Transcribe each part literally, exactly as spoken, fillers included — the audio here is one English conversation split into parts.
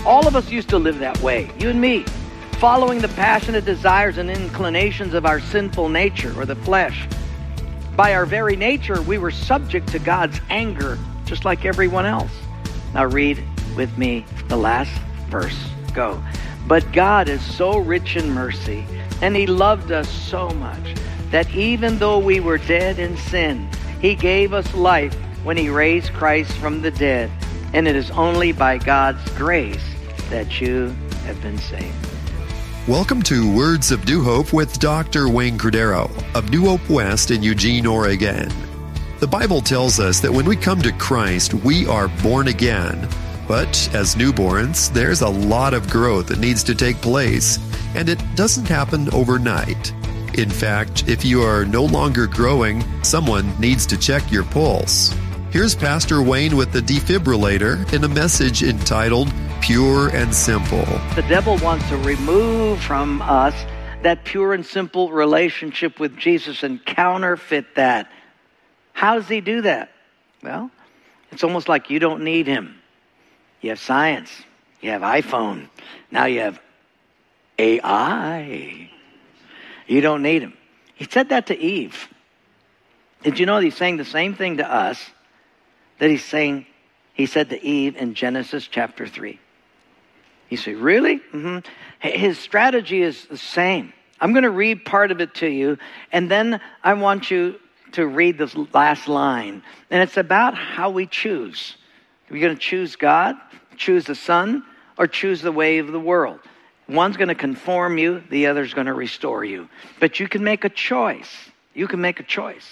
All of us used to live that way, you and me, following the passionate desires and inclinations of our sinful nature or the flesh. By our very nature, we were subject to God's anger, just like everyone else. Now read with me the last verse. Go. But God is so rich in mercy, and He loved us so much, that even though we were dead in sin, He gave us life when He raised Christ from the dead. And it is only by God's grace that you have been saved. Welcome to Words of New Hope with Doctor Wayne Cordeiro of New Hope West in Eugene, Oregon. The Bible tells us that when we come to Christ, we are born again. But as newborns, there's a lot of growth that needs to take place, and it doesn't happen overnight. In fact, if you are no longer growing, someone needs to check your pulse. Here's Pastor Wayne with the defibrillator in a message entitled Pure and Simple. The devil wants to remove from us that pure and simple relationship with Jesus and counterfeit that. How does he do that? Well, it's almost like you don't need him. You have science. You have iPhone. Now you have A I. You don't need him. He said that to Eve. Did you know he's saying the same thing to us that he's saying, he said to Eve in Genesis chapter three. You say, really? Mm-hmm. His strategy is the same. I'm going to read part of it to you, and then I want you to read this last line. And it's about how we choose. Are we going to choose God, choose the Son, or choose the way of the world? One's going to conform you, the other's going to restore you. But you can make a choice. You can make a choice.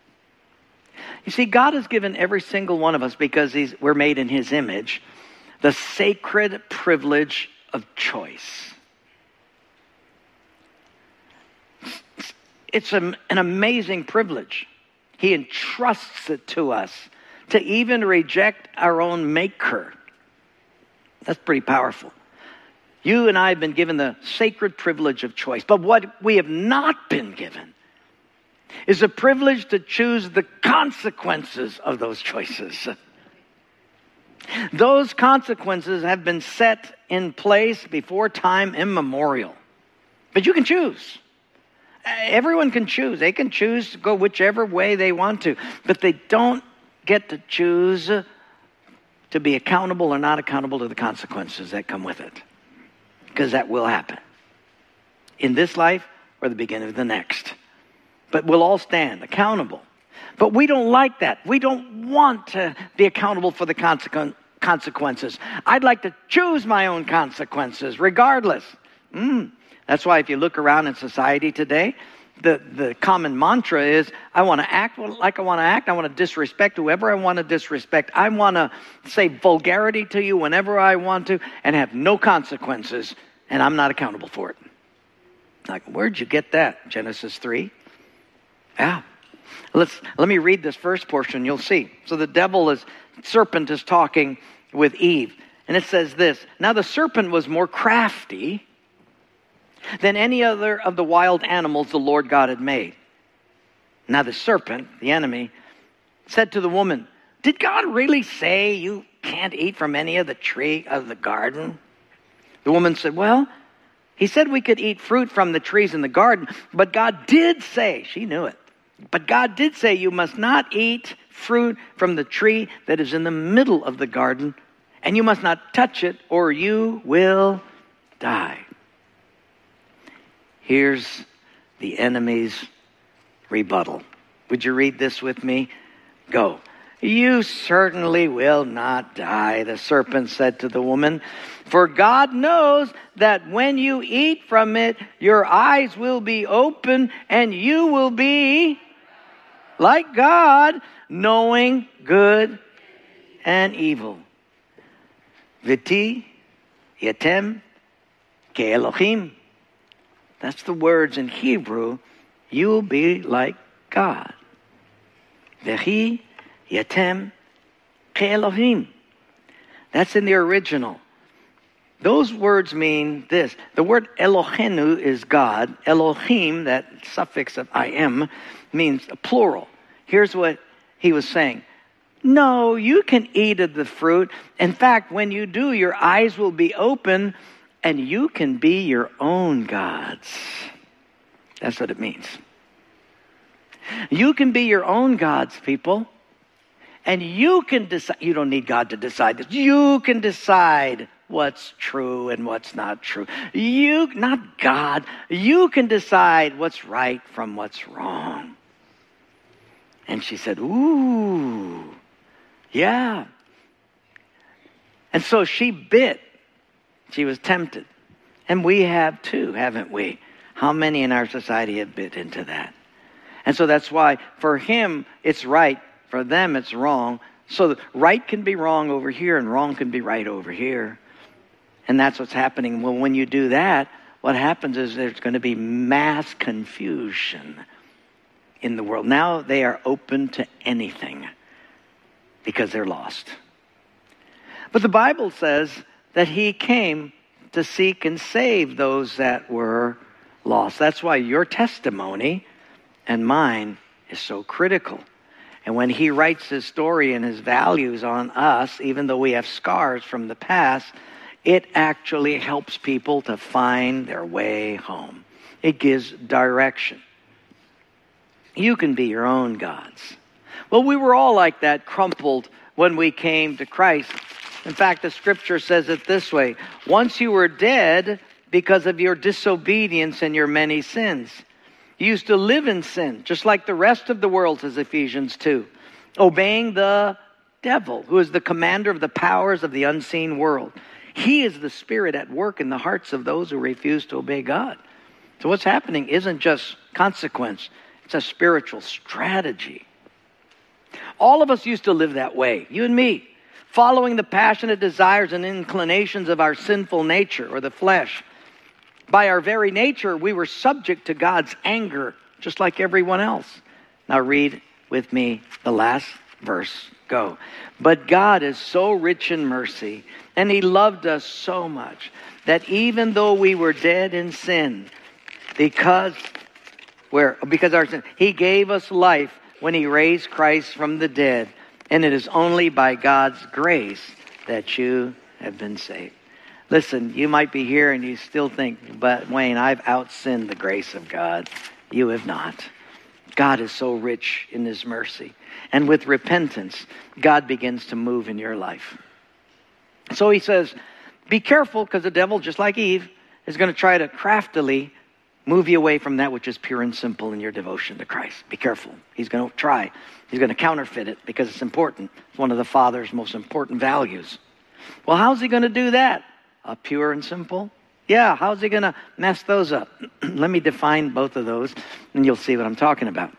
You see, God has given every single one of us, because he's, we're made in His image, the sacred privilege of choice. It's a, an amazing privilege. He entrusts it to us to even reject our own maker. That's pretty powerful. You and I have been given the sacred privilege of choice. But what we have not been given is the privilege to choose the consequences of those choices. Those consequences have been set in place before time immemorial. But you can choose. Everyone can choose. They can choose to go whichever way they want to. But they don't get to choose to be accountable or not accountable to the consequences that come with it. Because that will happen. In this life or the beginning of the next. But we'll all stand accountable. But we don't like that. We don't want to be accountable for the consequ- consequences. I'd like to choose my own consequences regardless. Mm. That's why if you look around in society today, the, the common mantra is, I want to act like I want to act. I want to disrespect whoever I want to disrespect. I want to say vulgarity to you whenever I want to and have no consequences, and I'm not accountable for it. Like, where'd you get that? Genesis three? Yeah. Let's, let me read this first portion. You'll see. So the devil is, serpent is talking with Eve. And it says this, now the serpent was more crafty than any other of the wild animals the Lord God had made. Now the serpent, the enemy, said to the woman, did God really say you can't eat from any of the tree of the garden? The woman said, well, He said we could eat fruit from the trees in the garden, but God did say, she knew it, but God did say you must not eat fruit from the tree that is in the middle of the garden, and you must not touch it or you will die. Here's the enemy's rebuttal. Would you read this with me? Go. You certainly will not die, the serpent said to the woman. For God knows that when you eat from it, your eyes will be open and you will be like God, knowing good and evil. V'ti yatem ke'elohim. That's the words in Hebrew. You will be like God. V'hi yatem ke'elohim. That's in the original. Those words mean this. The word Elohenu is God. Elohim, that suffix of I am, means plural. Here's what he was saying. No, you can eat of the fruit. In fact, when you do, your eyes will be open and you can be your own gods. That's what it means. You can be your own gods, people. And you can decide. You don't need God to decide this. You can decide what's true and what's not true. You, not God. You can decide what's right from what's wrong. And she said, ooh, yeah. And so she bit. She was tempted. And we have too, haven't we? How many in our society have bit into that? And so that's why for him it's right, for them it's wrong. So right can be wrong over here and wrong can be right over here. And that's what's happening. Well, when you do that, what happens is there's going to be mass confusion in the world. Now they are open to anything because they're lost. But the Bible says that he came to seek and save those that were lost. That's why your testimony and mine is so critical. And when he writes his story and his values on us, even though we have scars from the past, it actually helps people to find their way home. It gives direction. You can be your own gods. Well, we were all like that, crumpled when we came to Christ. In fact, the scripture says it this way. Once you were dead because of your disobedience and your many sins. You used to live in sin, just like the rest of the world, says Ephesians two. Obeying the devil, who is the commander of the powers of the unseen world. He is the spirit at work in the hearts of those who refuse to obey God. So what's happening isn't just consequence. It's a spiritual strategy. All of us used to live that way, you and me, following the passionate desires and inclinations of our sinful nature or the flesh. By our very nature, we were subject to God's anger, just like everyone else. Now read with me the last verse. Go. But God is so rich in mercy, and he loved us so much, that even though we were dead in sin, because, where, because our sin, he gave us life when he raised Christ from the dead. And it is only by God's grace that you have been saved. Listen, you might be here and you still think, but Wayne, I've outsinned the grace of God. You have not. God is so rich in his mercy. And with repentance, God begins to move in your life. So he says, be careful, because the devil, just like Eve, is going to try to craftily move you away from that which is pure and simple in your devotion to Christ. Be careful. He's going to try. He's going to counterfeit it because it's important. It's one of the Father's most important values. Well, how's he going to do that? Uh, pure and simple? Yeah, how's he going to mess those up? Let me define both of those, and you'll see what I'm talking about.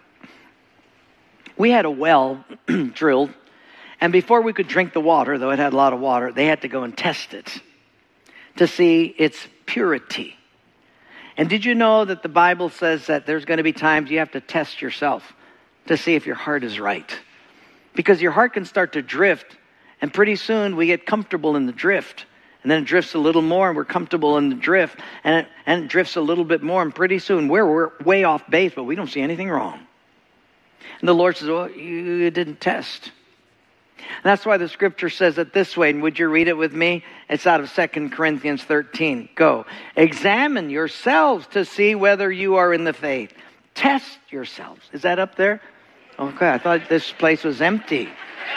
We had a well drilled, and before we could drink the water, though it had a lot of water, they had to go and test it to see its purity. And did you know that the Bible says that there's going to be times you have to test yourself to see if your heart is right? Because your heart can start to drift, and pretty soon we get comfortable in the drift. And then it drifts a little more, and we're comfortable in the drift. And it, and it drifts a little bit more, and pretty soon we're, we're way off base, but we don't see anything wrong. And the Lord says, well, you didn't test. And that's why the scripture says it this way. And would you read it with me? It's out of Second Corinthians thirteen. Go. Examine yourselves to see whether you are in the faith. Test yourselves. Is that up there? Okay, I thought this place was empty.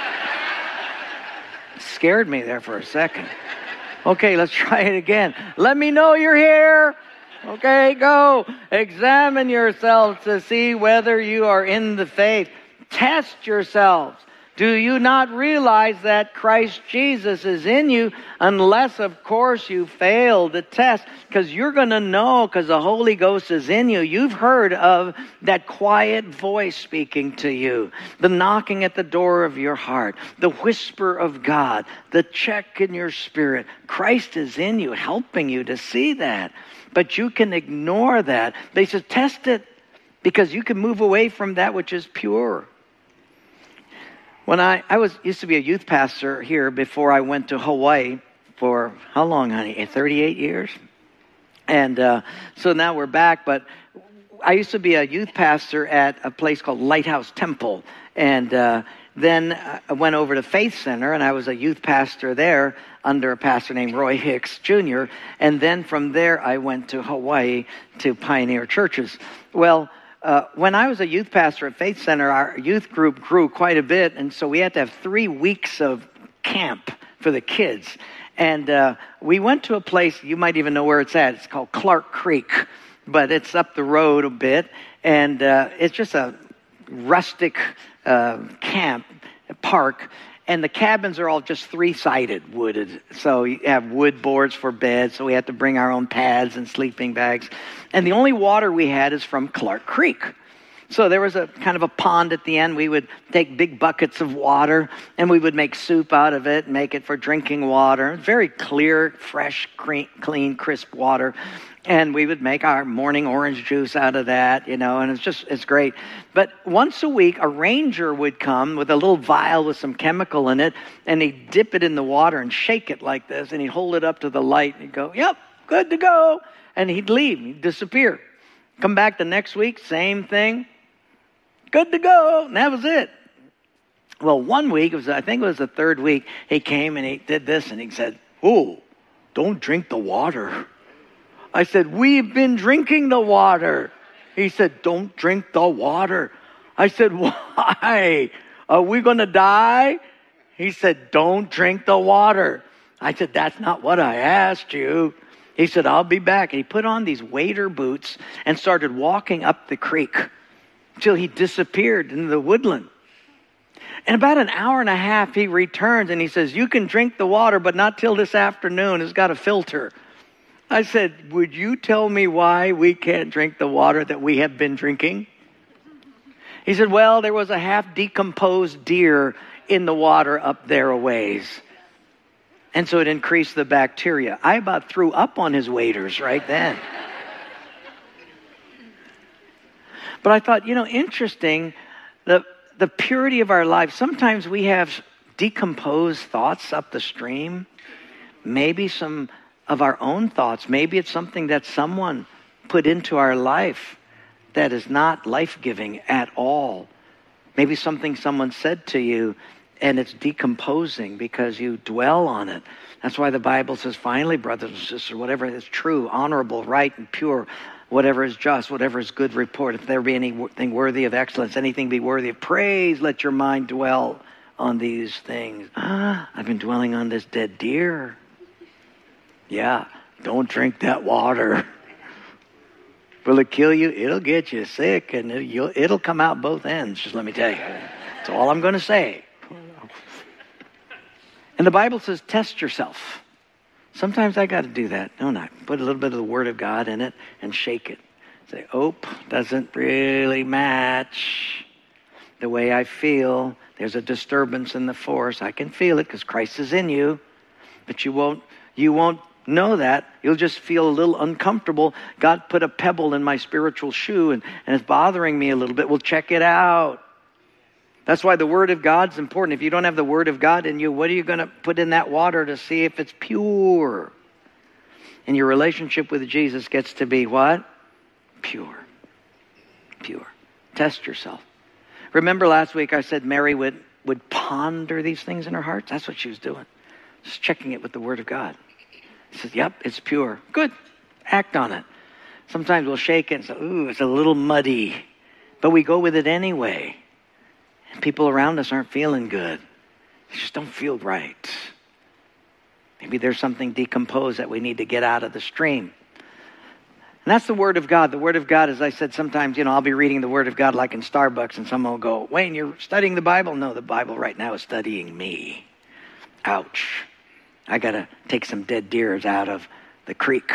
It scared me there for a second. Okay, let's try it again. Let me know you're here. Okay, go. Examine yourselves to see whether you are in the faith. Test yourselves. Do you not realize that Christ Jesus is in you, unless, of course, you fail the test? Because you're going to know, because the Holy Ghost is in you. You've heard of that quiet voice speaking to you, the knocking at the door of your heart, the whisper of God, the check in your spirit. Christ is in you, helping you to see that. But you can ignore that. They said, test it, because you can move away from that which is pure. When I, I was used to be a youth pastor here before I went to Hawaii for, how long, honey? thirty-eight years? And uh, so now we're back, but I used to be a youth pastor at a place called Lighthouse Temple. And uh, then I went over to Faith Center, and I was a youth pastor there under a pastor named Roy Hicks Junior And then from there, I went to Hawaii to Pioneer Churches. Well, uh, when I was a youth pastor at Faith Center, our youth group grew quite a bit, and so we had to have three weeks of camp for the kids. And uh, we went to a place, you might even know where it's at. It's called Clark Creek, but it's up the road a bit, and uh, it's just a rustic uh, camp, park, and the cabins are all just three-sided, wooded. So you have wood boards for beds, so we had to bring our own pads and sleeping bags. And the only water we had is from Clark Creek. So there was a kind of a pond at the end. We would take big buckets of water, and we would make soup out of it and make it for drinking water. Very clear, fresh, clean, crisp water. And we would make our morning orange juice out of that, you know, and it's just, it's great. But once a week, a ranger would come with a little vial with some chemical in it, and he'd dip it in the water and shake it like this, and he'd hold it up to the light, and he'd go, yep, good to go. And he'd leave, he'd disappear. Come back the next week, same thing. Good to go. And that was it. Well, one week, it was, I think it was the third week, he came and he did this, and he said, oh, don't drink the water. I said, we've been drinking the water. He said, don't drink the water. I said, why? Are we going to die? He said, don't drink the water. I said, that's not what I asked you. He said, I'll be back. And he put on these wader boots and started walking up the creek until he disappeared into the woodland. And about an hour and a half, he returns and he says, you can drink the water, but not till this afternoon. It's got a filter. I said, would you tell me why we can't drink the water that we have been drinking? He said, well, there was a half decomposed deer in the water up there a ways. And so it increased the bacteria. I about threw up on his waders right then. But I thought, you know, interesting, the, the purity of our lives. Sometimes we have decomposed thoughts up the stream. Maybe some of our own thoughts. Maybe it's something that someone put into our life that is not life-giving at all. Maybe something someone said to you and it's decomposing because you dwell on it. That's why the Bible says, finally, brothers and sisters, whatever is true, honorable, right, and pure, whatever is just, whatever is good report, if there be anything worthy of excellence, anything be worthy of praise, let your mind dwell on these things. Ah, I've been dwelling on this dead deer. Yeah, don't drink that water. Will it kill you? It'll get you sick, and it, you'll, it'll come out both ends, just let me tell you. That's all I'm going to say. And the Bible says, test yourself. Sometimes I got to do that, don't I? Put a little bit of the Word of God in it and shake it. Say, oh, doesn't really match the way I feel. There's a disturbance in the force. I can feel it because Christ is in you, but you won't, you won't know that. You'll just feel a little uncomfortable. God put a pebble in my spiritual shoe and, and it's bothering me a little bit. Well, check it out. That's why the Word of God's important. If you don't have the Word of God in you, what are you going to put in that water to see if it's pure? And your relationship with Jesus gets to be what? Pure. Pure. Test yourself. Remember last week I said Mary would, would ponder these things in her heart? That's what she was doing. Just checking it with the Word of God. He says, yep, it's pure. Good. Act on it. Sometimes we'll shake it and say, ooh, it's a little muddy. But we go with it anyway. And people around us aren't feeling good. They just don't feel right. Maybe there's something decomposed that we need to get out of the stream. And that's the Word of God. The Word of God, as I said, sometimes, you know, I'll be reading the Word of God like in Starbucks and someone will go, Wayne, you're studying the Bible? No, the Bible right now is studying me. Ouch. I got to take some dead deers out of the creek.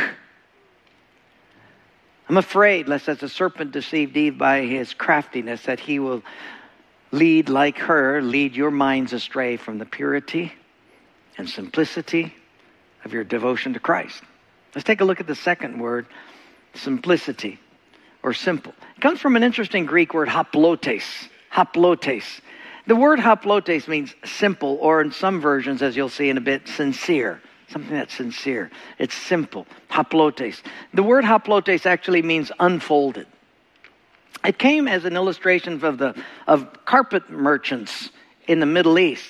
I'm afraid, lest as the serpent deceived Eve by his craftiness, that he will lead like her, lead your minds astray from the purity and simplicity of your devotion to Christ. Let's take a look at the second word, simplicity or simple. It comes from an interesting Greek word, haplotes. Haplotes. The word haplotes means simple, or in some versions, as you'll see in a bit, sincere. Something that's sincere. It's simple. Haplotes. The word haplotes actually means unfolded. It came as an illustration of the of carpet merchants in the Middle East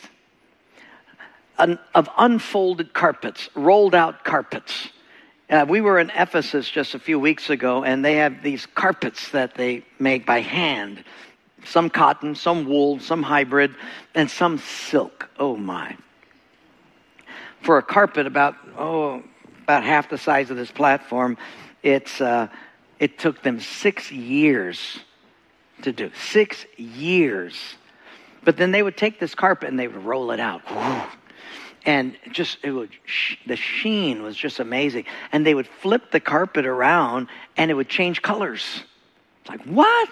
an, of unfolded carpets, rolled out carpets. Uh, we were in Ephesus just a few weeks ago, and they have these carpets that they make by hand. Some cotton, some wool, some hybrid, and some silk. Oh my. For a carpet about, oh, about half the size of this platform, it's uh, it took them six years to do. Six years. But then they would take this carpet and they would roll it out. And just, it would, the sheen was just amazing. And they would flip the carpet around and it would change colors. It's like, what?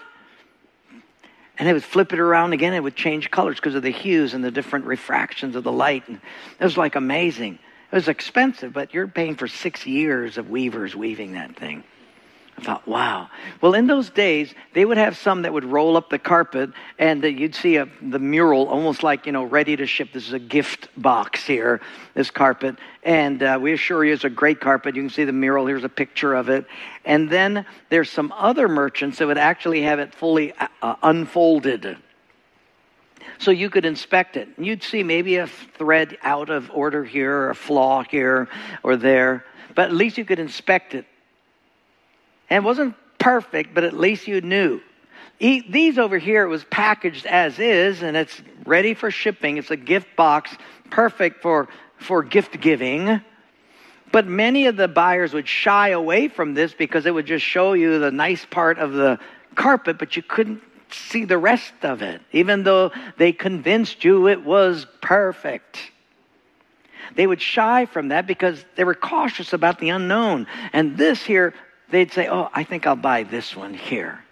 And they would flip it around again. It would change colors because of the hues and the different refractions of the light. And it was like amazing. It was expensive, but you're paying for six years of weavers weaving that thing. I thought, wow. Well, in those days, they would have some that would roll up the carpet, and uh, you'd see a, the mural almost like, you know, ready to ship. This is a gift box here, this carpet. And uh, we assure you it's a great carpet. You can see the mural. Here's a picture of it. And then there's some other merchants that would actually have it fully uh, unfolded. So you could inspect it. And you'd see maybe a thread out of order here, or a flaw here or there. But at least you could inspect it. And it wasn't perfect, but at least you knew. E- these over here, it was packaged as is, and it's ready for shipping. It's a gift box, perfect for, for gift giving. But many of the buyers would shy away from this because it would just show you the nice part of the carpet, but you couldn't see the rest of it, even though they convinced you it was perfect. They would shy from that because they were cautious about the unknown. And this here, they'd say, oh, I think I'll buy this one here.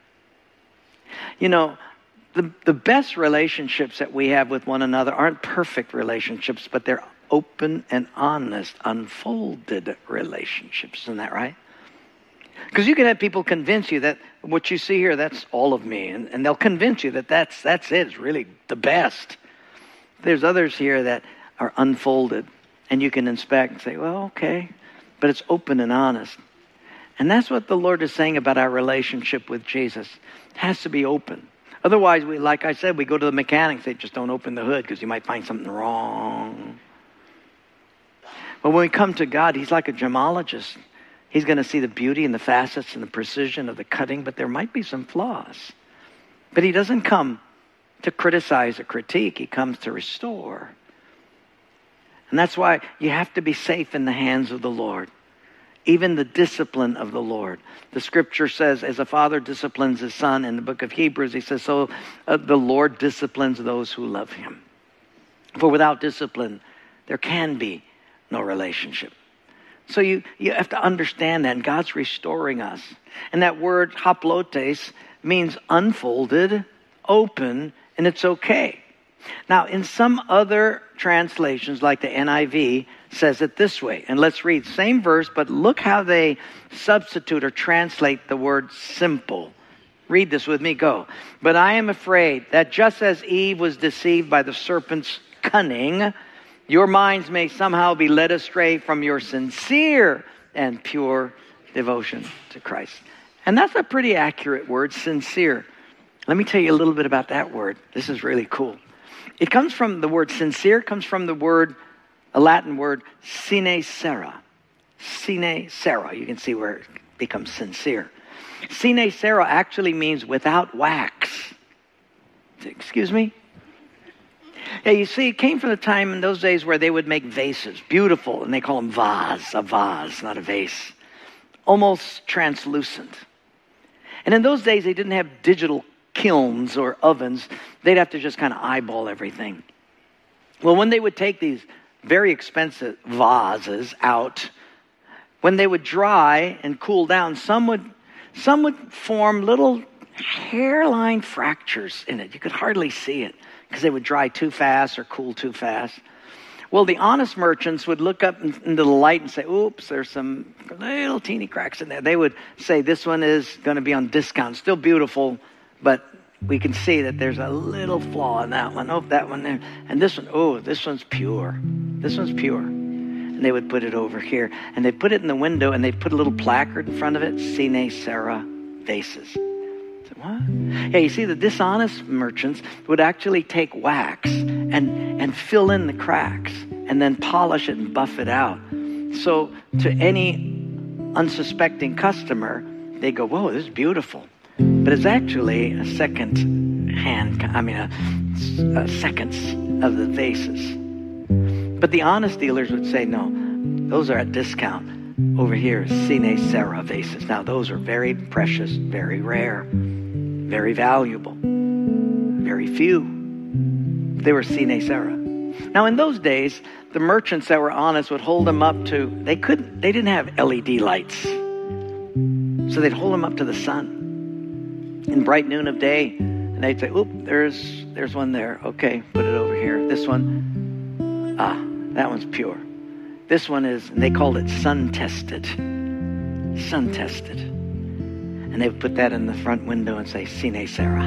You know, the, the best relationships that we have with one another aren't perfect relationships, but they're open and honest, unfolded relationships. Isn't that right? Because you can have people convince you that what you see here, that's all of me. And, and they'll convince you that that's, that's it. It's really the best. There's others here that are unfolded. And you can inspect and say, well, okay. But it's open and honest. And that's what the Lord is saying about our relationship with Jesus. It has to be open. Otherwise, we, like I said, we go to the mechanic and say, just don't open the hood because you might find something wrong. But when we come to God, He's like a gemologist. He's going to see the beauty and the facets and the precision of the cutting, but there might be some flaws. But He doesn't come to criticize or critique. He comes to restore. And that's why you have to be safe in the hands of the Lord. Even the discipline of the Lord. The scripture says, as a father disciplines his son, in the book of Hebrews, he says, so uh, the Lord disciplines those who love Him. For without discipline, there can be no relationship. So you, you have to understand that, and God's restoring us. And that word haplotes means unfolded, open, and it's okay. Now, in some other translations, like the N I V, says it this way. And let's read same verse, but look how they substitute or translate the word simple. Read this with me, go. But I am afraid that just as Eve was deceived by the serpent's cunning, your minds may somehow be led astray from your sincere and pure devotion to Christ. And that's a pretty accurate word, sincere. Let me tell you a little bit about that word. This is really cool. It comes from the word sincere, comes from the word, a Latin word, sine cera. Sine cera. You can see where it becomes sincere. Sine cera actually means without wax. Excuse me? Yeah, you see, it came from the time in those days where they would make vases, beautiful, and they call them vase, a vase, not a vase, almost translucent. And in those days, they didn't have digital kilns or ovens. They'd have to just kind of eyeball everything. Well, when they would take these very expensive vases out, when they would dry and cool down, some would, some would form little hairline fractures in it. You could hardly see it because they would dry too fast or cool too fast. Well, the honest merchants would look up into the light and say, oops, there's some little teeny cracks in there. They would say, this one is going to be on discount. Still beautiful, but we can see that there's a little flaw in that one. Oh, that one there. And this one, oh, this one's pure. This one's pure. And they would put it over here. And they put it in the window, and they put a little placard in front of it, Sine Cera vases. What? Yeah, you see, the dishonest merchants would actually take wax and, and fill in the cracks and then polish it and buff it out. So to any unsuspecting customer, they go, whoa, this is beautiful. But it's actually a second hand, I mean, a, a seconds of the vases. But the honest dealers would say, no, those are at discount. Over here, Sine Sarah vases. Now, those are very precious, very rare, very valuable, very few. They were Sine Sarah. Now, in those days, the merchants that were honest would hold them up to, they couldn't, they didn't have L E D lights. So they'd hold them up to the sun in bright noon of day. And they'd say, oop, there's, there's one there. Okay, put it over here. This one, ah, that one's pure. This one is, and they called it sun-tested. Sun-tested. And they would put that in the front window and say, Sine Sarah.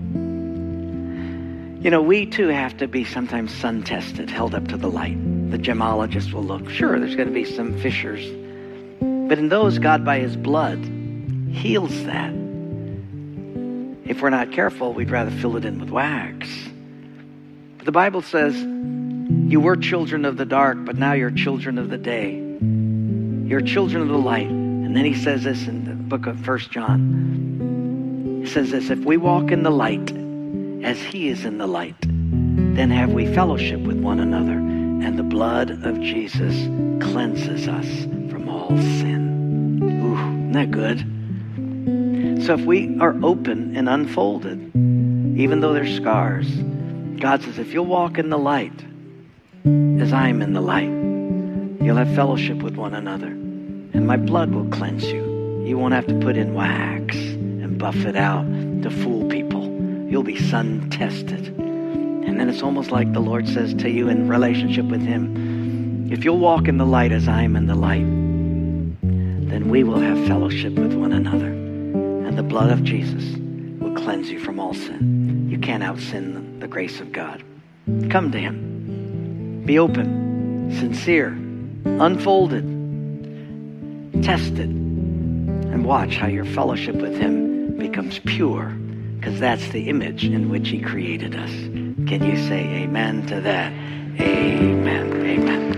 You know, we too have to be sometimes sun-tested, held up to the light. The gemologist will look. Sure, there's going to be some fissures. But in those, God, by his blood, heals that. If we're not careful, we'd rather fill it in with wax. But the Bible says, you were children of the dark, but now you're children of the day. You're children of the light. And then he says this in the book of First John. He says this, if we walk in the light as he is in the light, then have we fellowship with one another. And the blood of Jesus cleanses us from all sin. Ooh, isn't that good? So if we are open and unfolded, even though there's scars, God says, if you'll walk in the light, as I am in the light, you'll have fellowship with one another, and my blood will cleanse you. You won't have to put in wax and buff it out to fool people. You'll be sun-tested. And then it's almost like the Lord says to you in relationship with him, if you'll walk in the light as I am in the light, then we will have fellowship with one another. And the blood of Jesus will cleanse you from all sin. You can't out-sin the grace of God. Come to him. Be open, sincere, unfolded, tested, and watch how your fellowship with him becomes pure, because that's the image in which he created us. Can you say amen to that? Amen. Amen.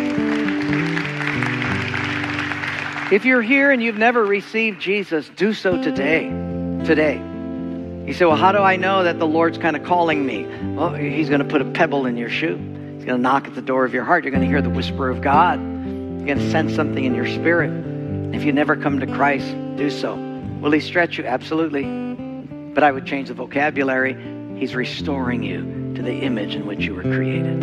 If you're here and you've never received Jesus, do so today. Today. You say, well, how do I know that the Lord's kind of calling me? Well, he's going to put a pebble in your shoe. He's going to knock at the door of your heart. You're going to hear the whisper of God. You're going to sense something in your spirit. If you never come to Christ, do so. Will he stretch you? Absolutely. But I would change the vocabulary. He's restoring you to the image in which you were created.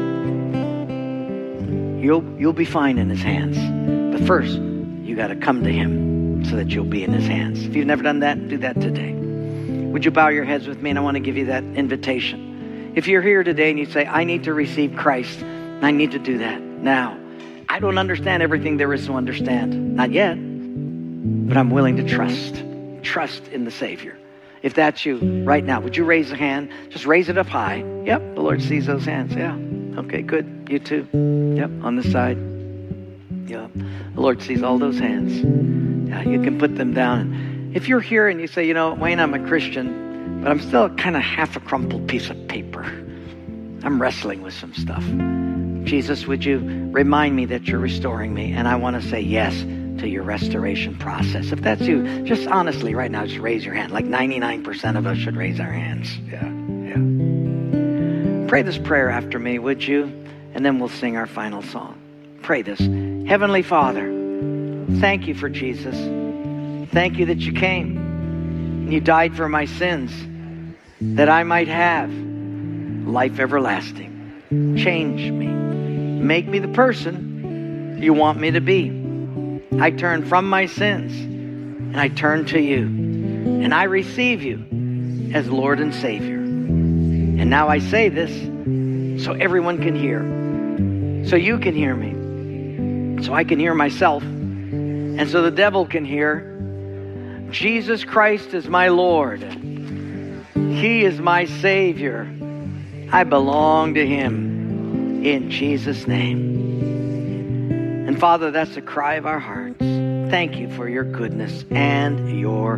You'll, you'll be fine in his hands. But first, you got to come to him so that you'll be in his hands. If you've never done that, do that today. Would you bow your heads with me? And I want to give you that invitation. If you're here today and you say, I need to receive Christ, I need to do that now. I don't understand everything there is to understand. Not yet. But I'm willing to trust. Trust in the Savior. If that's you right now, would you raise a hand? Just raise it up high. Yep, the Lord sees those hands. Yeah. Okay, good. You too. Yep, on the side. Yep. The Lord sees all those hands. Yeah, you can put them down. If you're here and you say, you know, Wayne, I'm a Christian, but I'm still kind of half a crumpled piece of paper. I'm wrestling with some stuff. Jesus, would you remind me that you're restoring me? And I want to say yes to your restoration process. If that's you, just honestly right now, just raise your hand. Like ninety-nine percent of us should raise our hands. Yeah, yeah. Pray this prayer after me, would you? And then we'll sing our final song. Pray this. Heavenly Father, thank you for Jesus. Thank you that you came and you died for my sins, that I might have life everlasting. Change me. Make me the person you want me to be. I turn from my sins and I turn to you. And I receive you as Lord and Savior. And now I say this so everyone can hear. So you can hear me. So I can hear myself. And so the devil can hear. Jesus Christ is my Lord. He is my Savior. I belong to him in Jesus' name. And Father, that's the cry of our hearts. Thank you for your goodness and your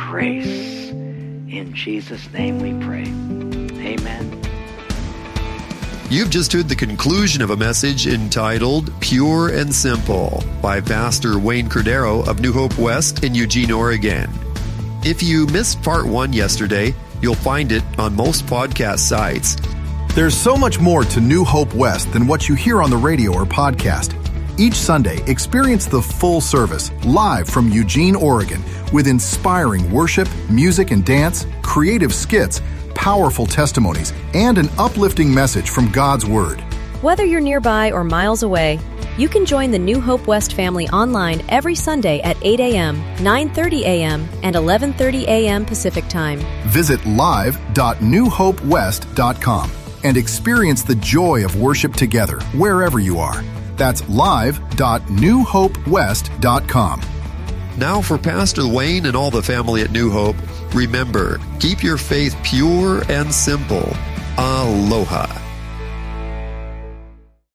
grace. In Jesus' name we pray. Amen. You've just heard the conclusion of a message entitled Pure and Simple by Pastor Wayne Cordero of New Hope West in Eugene, Oregon. If you missed part one yesterday, you'll find it on most podcast sites. There's so much more to New Hope West than what you hear on the radio or podcast. Each Sunday, experience the full service live from Eugene, Oregon, with inspiring worship, music and dance, creative skits, powerful testimonies, and an uplifting message from God's Word. Whether you're nearby or miles away, you can join the New Hope West family online every Sunday at eight a.m., nine thirty a.m., and eleven thirty a.m. Pacific Time. Visit live dot new hope west dot com and experience the joy of worship together wherever you are. That's live dot new hope west dot com. Now for Pastor Wayne and all the family at New Hope, remember, keep your faith pure and simple. Aloha.